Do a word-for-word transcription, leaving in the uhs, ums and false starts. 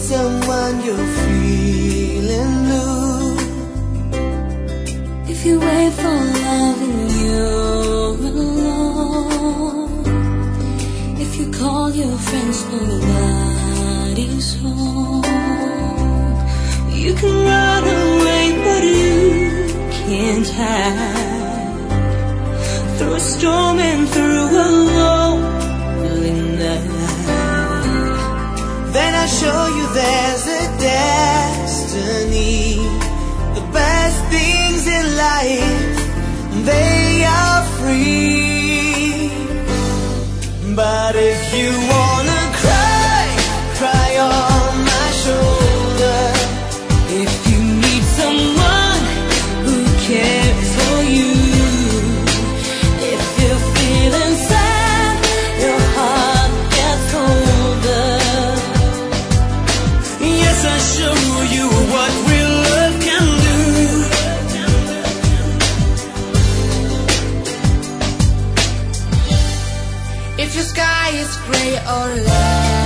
someone you're feeling blue. If you wait for love and you're alone, if you call your friends, nobody's home. You can run away, but you can't hide through a storm and through a lonely night. Then I show you there's a destiny. The best things in life, they are free. But if you wanna cry, cry on my shoulder. If you need someone who cares for you, if you're feeling sad, your heart gets colder. Yes, I show you what real love can do. If your sky is gray or loud,